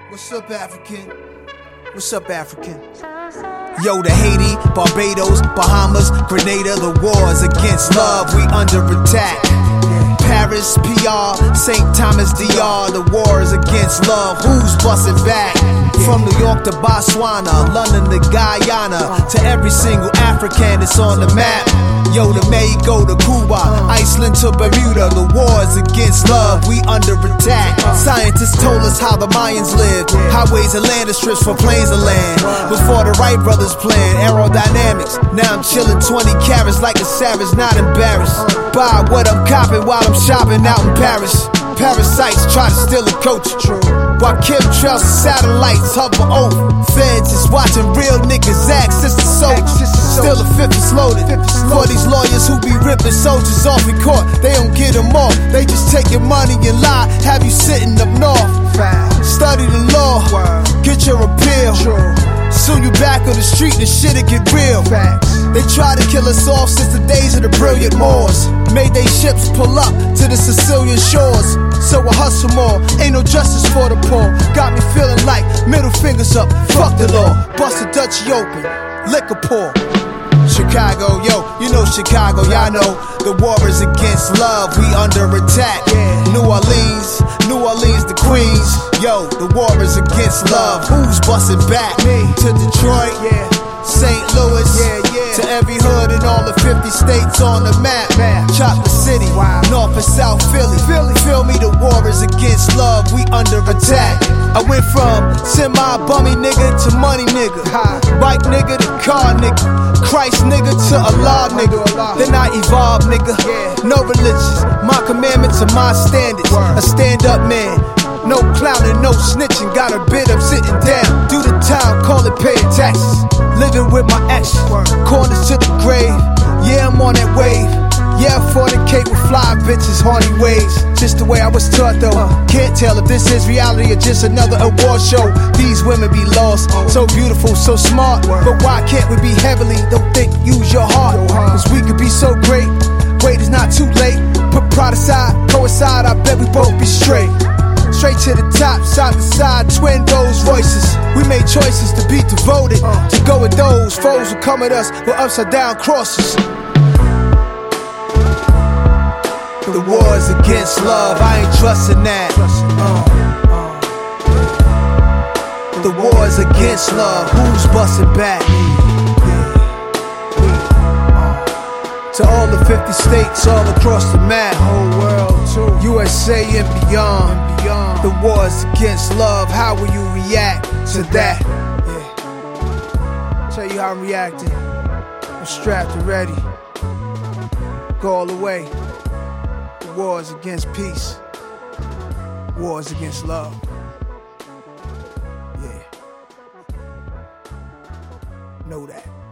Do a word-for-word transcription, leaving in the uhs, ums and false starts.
What's up, African? What's up, African? Yo, to Haiti, Barbados, Bahamas, Grenada, the wars against love, we under attack. Paris, P R, Saint Thomas, D R, the wars against love, who's busting back? From New York to Botswana, London to Guyana, to every single African that's on the map. Yo, to Mexico to Cuba, Iceland to Bermuda, the wars against love, we under attack. Scientists told us how the Mayans lived, highways and land strips for plains of land. Before the Wright brothers planned aerodynamics, now I'm chilling twenty carats like a savage, not embarrassed by what I'm copping while I'm shopping out in Paris. Parasites try to steal a coach, while chemtrails and satellites hover over. Feds is watching real niggas act sister soldiers. Still a fifth is loaded for these lawyers who be ripping soldiers off in court. They don't get them off, they just take your money and lie, have you sitting up north. Study the law, get your appeal. Soon you back on the street and shit'll get real. They try to kill us off since the days of the brilliant Moors. Made they ships pull up to the Sicilian shores. So I hustle more, ain't no justice for the poor. Got me feeling like middle fingers up, fuck the law. Bust the Dutchie open, liquor pour. Chicago, yo, you know Chicago, y'all know the war is against love, we under attack. New Orleans, New Orleans to Queens, yo, the war is against love, who's busting back? To Detroit, Saint Louis, to every hood in all the fifty states on the map. Chocolate City, North and South Philly, feel me, the war is against love, we under attack. I went from semi-bummy nigga to money nigga, bike nigga to car nigga, Christ nigga to Allah nigga. Then I evolved nigga, no religions, my commandments are my standards. A stand-up man, no clowning, no snitching, got a bit up sitting down. Do the time, call it paying taxes. Living with my ex, corners to the grave. Yeah, I'm on that wave. Yeah, I fornicate with fly bitches, horny ways. Just the way I was taught though. Can't tell if this is reality or just another award show. These women be lost, so beautiful, so smart. But why can't we be heavenly? Don't think, use your heart. Cause we could be so great. Wait, it's not too late. Put pride aside, coincide, I bet we both be straight. Straight to the top, side to side, twin those voices. We made choices to be devoted, to go with those foes who come at us with upside down crosses. The war is against love, I ain't trusting that. The war is against love, who's busting back? To all the fifty states, all across the map, whole world too, U S A and beyond. The war is against love, how will you react to that? Yeah. Tell you how I'm reacting. I'm strapped and ready. Go all the way. The war is against peace. War is against love. Yeah. Know that.